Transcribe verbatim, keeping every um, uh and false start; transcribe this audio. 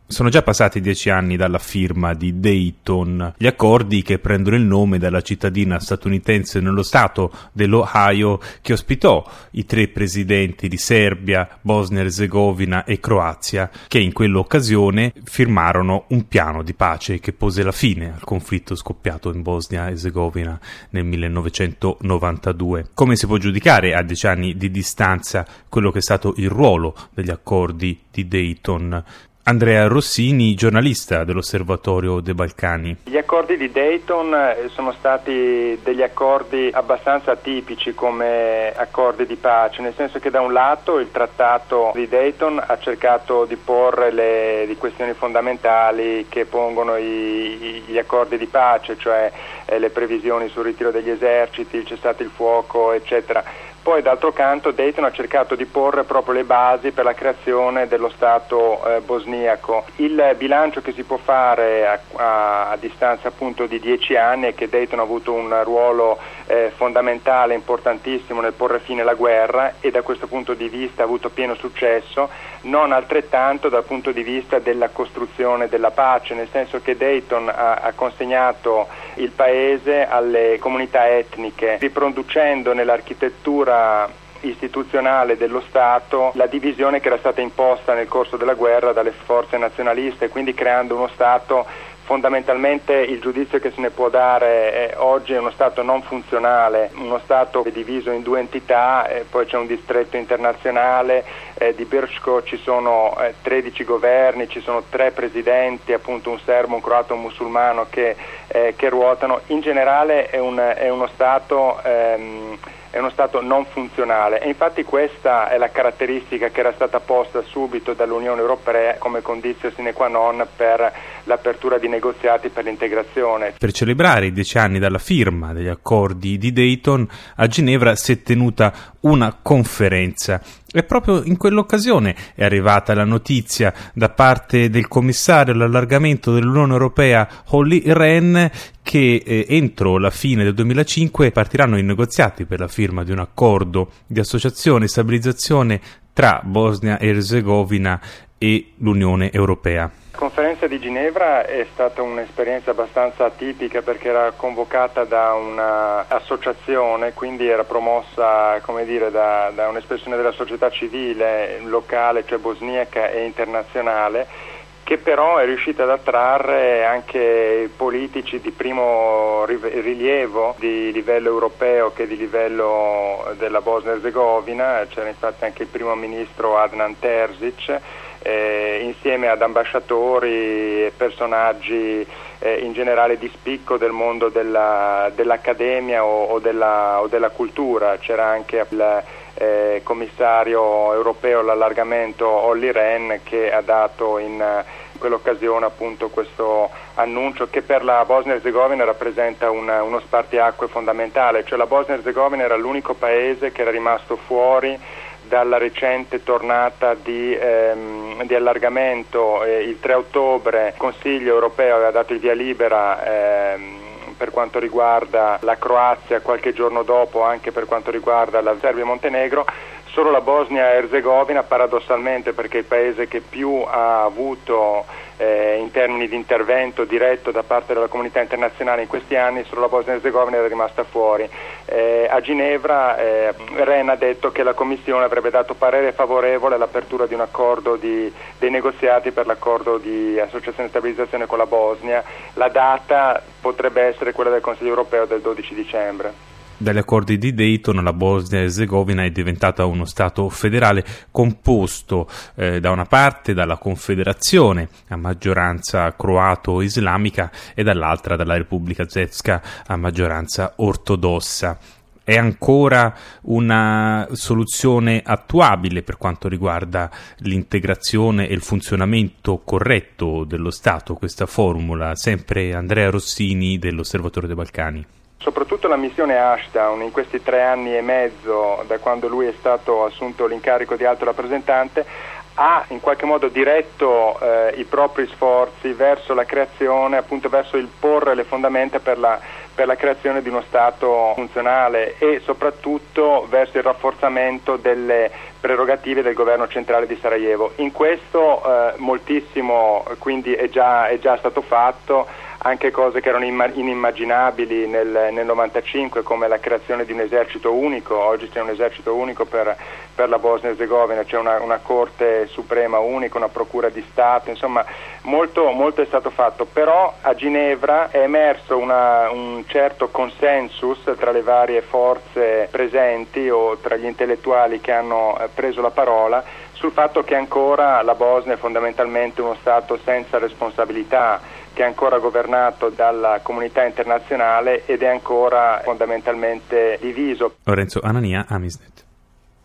Sono già passati dieci anni dalla firma di Dayton, gli accordi che prendono il nome dalla cittadina statunitense nello stato dell'Ohio che ospitò i tre presidenti di Serbia, Bosnia-Erzegovina e Croazia, che in quell'occasione firmarono un piano di pace che pose la fine al conflitto scoppiato in Bosnia-Erzegovina nel millenovecentonovantadue. Come si può giudicare a dieci anni di distanza quello che è stato il ruolo degli accordi di Dayton? Andrea Rossini, giornalista dell'Osservatorio dei Balcani. Gli accordi di Dayton sono stati degli accordi abbastanza atipici come accordi di pace, nel senso che da un lato il trattato di Dayton ha cercato di porre le di questioni fondamentali che pongono i, gli accordi di pace, cioè eh, le previsioni sul ritiro degli eserciti, il cessate il fuoco, eccetera. Poi d'altro canto Dayton ha cercato di porre proprio le basi per la creazione dello Stato eh, bosniaco. Il bilancio che si può fare a, a, a distanza appunto di dieci anni è che Dayton ha avuto un ruolo eh, fondamentale, importantissimo nel porre fine alla guerra e da questo punto di vista ha avuto pieno successo, non altrettanto dal punto di vista della costruzione della pace, nel senso che Dayton ha, ha consegnato il paese alle comunità etniche, riproducendo nell'architettura istituzionale dello Stato la divisione che era stata imposta nel corso della guerra dalle forze nazionaliste, quindi creando uno Stato fondamentalmente il giudizio che se ne può dare è, oggi è uno Stato non funzionale, uno Stato diviso in due entità, eh, poi c'è un distretto internazionale, eh, di Brčko ci sono eh, tredici governi, ci sono tre presidenti, appunto un serbo, un croato e un musulmano che, eh, che ruotano. In generale è, un, è uno Stato... Ehm, è uno Stato non funzionale e infatti questa è la caratteristica che era stata posta subito dall'Unione Europea come condizio sine qua non per l'apertura di negoziati per l'integrazione. Per celebrare i dieci anni dalla firma degli accordi di Dayton, a Ginevra si è tenuta una conferenza e proprio in quell'occasione è arrivata la notizia da parte del commissario all'allargamento dell'Unione Europea Olli Rehn che eh, entro la fine del duemilacinque partiranno i negoziati per la firma di un accordo di associazione e stabilizzazione tra Bosnia e Erzegovina e l'Unione Europea. La conferenza di Ginevra è stata un'esperienza abbastanza atipica perché era convocata da un'associazione, quindi era promossa, come dire, da, da un'espressione della società civile locale, cioè bosniaca e internazionale, che però è riuscita ad attrarre anche politici di primo rilievo di livello europeo che di livello della Bosnia-Erzegovina. C'era infatti anche il primo ministro Adnan Terzic, eh, insieme ad ambasciatori e personaggi eh, in generale di spicco del mondo della, dell'accademia o, o, della, o della cultura. C'era anche il eh, commissario europeo all'allargamento Olli Rehn che ha dato in In quell'occasione appunto questo annuncio che per la Bosnia-Erzegovina rappresenta una, uno spartiacque fondamentale, cioè la Bosnia-Erzegovina era l'unico paese che era rimasto fuori dalla recente tornata di, ehm, di allargamento. Eh, il tre ottobre il Consiglio europeo aveva dato il via libera ehm, per quanto riguarda la Croazia, qualche giorno dopo anche per quanto riguarda la Serbia e Montenegro. Solo la Bosnia-Erzegovina, paradossalmente, perché è il paese che più ha avuto eh, in termini di intervento diretto da parte della comunità internazionale in questi anni, solo la Bosnia-Erzegovina era rimasta fuori. Eh, a Ginevra eh, Rehn ha detto che la Commissione avrebbe dato parere favorevole all'apertura di un accordo di, dei negoziati per l'accordo di associazione e stabilizzazione con la Bosnia. La data potrebbe essere quella del Consiglio europeo del dodici dicembre. Dagli accordi di Dayton la Bosnia-Erzegovina è diventata uno Stato federale composto eh, da una parte dalla Confederazione a maggioranza croato-islamica e dall'altra dalla Repubblica Srpska a maggioranza ortodossa. È ancora una soluzione attuabile per quanto riguarda l'integrazione e il funzionamento corretto dello Stato, questa formula? Sempre Andrea Rossini dell'Osservatorio dei Balcani. Soprattutto la missione Ashdown in questi tre anni e mezzo da quando lui è stato assunto l'incarico di alto rappresentante ha in qualche modo diretto eh, i propri sforzi verso la creazione, appunto verso il porre le fondamenta per la per la creazione di uno Stato funzionale e soprattutto verso il rafforzamento delle prerogative del governo centrale di Sarajevo. In questo eh, moltissimo quindi è già, è già stato fatto, anche cose che erano inimmaginabili nel, nel novantacinque, come la creazione di un esercito unico. Oggi c'è un esercito unico per, per la Bosnia Erzegovina, c'è una, una Corte Suprema unica, una Procura di Stato, insomma molto, molto è stato fatto, però a Ginevra è emerso una, un certo consensus tra le varie forze presenti o tra gli intellettuali che hanno preso la parola sul fatto che ancora la Bosnia è fondamentalmente uno Stato senza responsabilità, che è ancora governato dalla comunità internazionale ed è ancora fondamentalmente diviso. Lorenzo Anania, Amisnet.